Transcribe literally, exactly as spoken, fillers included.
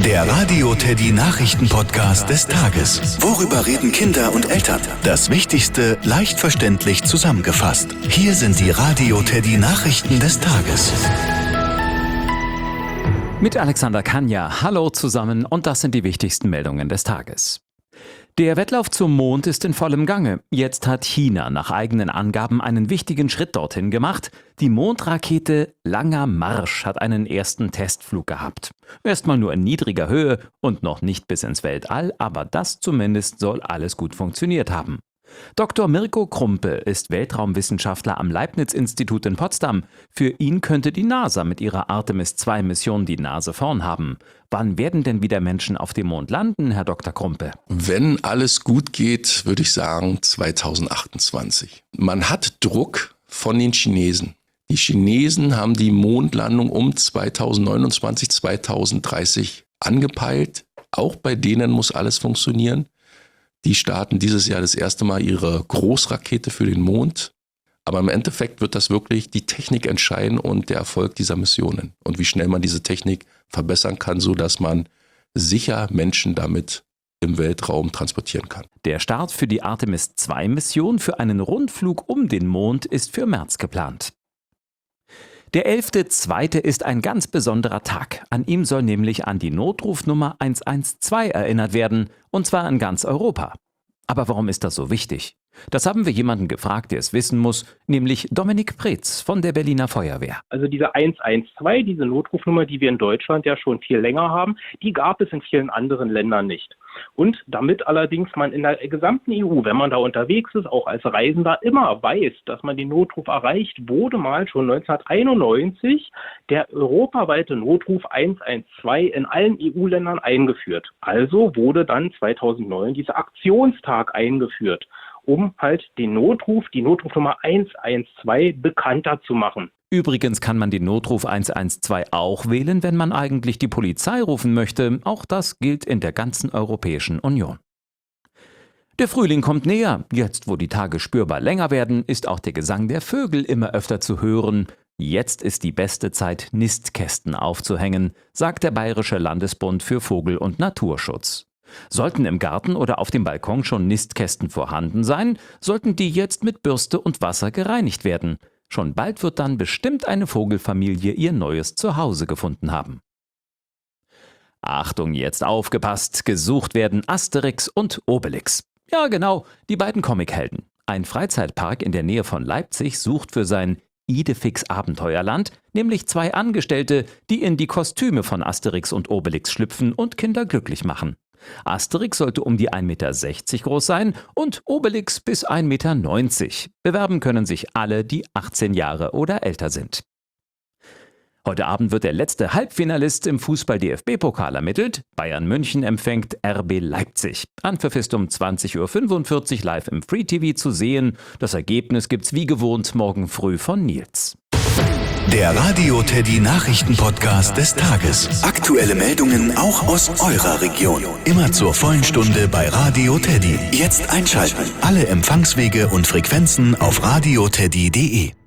Der Radio Teddy Nachrichten-Podcast des Tages. Worüber reden Kinder und Eltern? Das Wichtigste leicht verständlich zusammengefasst. Hier sind die Radio Teddy Nachrichten des Tages. Mit Alexander Kanja. Hallo zusammen und das sind die wichtigsten Meldungen des Tages. Der Wettlauf zum Mond ist in vollem Gange. Jetzt hat China nach eigenen Angaben einen wichtigen Schritt dorthin gemacht. Die Mondrakete Langer Marsch hat einen ersten Testflug gehabt. Erstmal nur in niedriger Höhe und noch nicht bis ins Weltall, aber das zumindest soll alles gut funktioniert haben. Doktor Mirko Krumpe ist Weltraumwissenschaftler am Leibniz-Institut in Potsdam. Für ihn könnte die NASA mit ihrer Artemis zwei Mission die Nase vorn haben. Wann werden denn wieder Menschen auf dem Mond landen, Herr Doktor Krumpe? Wenn alles gut geht, würde ich sagen zweitausendachtundzwanzig. Man hat Druck von den Chinesen. Die Chinesen haben die Mondlandung um zweitausendneunundzwanzig, zweitausenddreißig angepeilt. Auch bei denen muss alles funktionieren. Die starten dieses Jahr das erste Mal ihre Großrakete für den Mond. Aber im Endeffekt wird das wirklich die Technik entscheiden und der Erfolg dieser Missionen. Und wie schnell man diese Technik verbessern kann, sodass man sicher Menschen damit im Weltraum transportieren kann. Der Start für die Artemis zwei Mission für einen Rundflug um den Mond ist für März geplant. Der elfte zweite ist ein ganz besonderer Tag. An ihm soll nämlich an die Notrufnummer eins eins zwei erinnert werden, und zwar in ganz Europa. Aber warum ist das so wichtig? Das haben wir jemanden gefragt, der es wissen muss, nämlich Dominik Preetz von der Berliner Feuerwehr. Also diese eins eins zwei, diese Notrufnummer, die wir in Deutschland ja schon viel länger haben, die gab es in vielen anderen Ländern nicht. Und damit allerdings man in der gesamten E U, wenn man da unterwegs ist, auch als Reisender immer weiß, dass man den Notruf erreicht, wurde mal schon neunzehnhunderteinundneunzig der europaweite Notruf eins eins zwei in allen E U-Ländern eingeführt. Also wurde dann zweitausendneun dieser Aktionstag eingeführt, um halt den Notruf, die Notrufnummer eins eins zwei bekannter zu machen. Übrigens kann man den Notruf eins eins zwei auch wählen, wenn man eigentlich die Polizei rufen möchte. Auch das gilt in der ganzen Europäischen Union. Der Frühling kommt näher. Jetzt, wo die Tage spürbar länger werden, ist auch der Gesang der Vögel immer öfter zu hören. Jetzt ist die beste Zeit, Nistkästen aufzuhängen, sagt der Bayerische Landesbund für Vogel- und Naturschutz. Sollten im Garten oder auf dem Balkon schon Nistkästen vorhanden sein, sollten die jetzt mit Bürste und Wasser gereinigt werden. Schon bald wird dann bestimmt eine Vogelfamilie ihr neues Zuhause gefunden haben. Achtung, jetzt aufgepasst, gesucht werden Asterix und Obelix. Ja genau, die beiden Comichelden. Ein Freizeitpark in der Nähe von Leipzig sucht für sein Idefix Abenteuerland nämlich zwei Angestellte, die in die Kostüme von Asterix und Obelix schlüpfen und Kinder glücklich machen. Asterix sollte um die ein Meter sechzig groß sein und Obelix bis ein Meter neunzig. Bewerben können sich alle, die achtzehn Jahre oder älter sind. Heute Abend wird der letzte Halbfinalist im Fußball-D F B-Pokal ermittelt. Bayern München empfängt R B Leipzig. Anpfiff ist um zwanzig Uhr fünfundvierzig live im Free T V zu sehen. Das Ergebnis gibt's wie gewohnt morgen früh von Nils. Der Radio Teddy Nachrichten-Podcast des Tages. Aktuelle Meldungen auch aus eurer Region. Immer zur vollen Stunde bei Radio Teddy. Jetzt einschalten. Alle Empfangswege und Frequenzen auf radioteddy punkt de.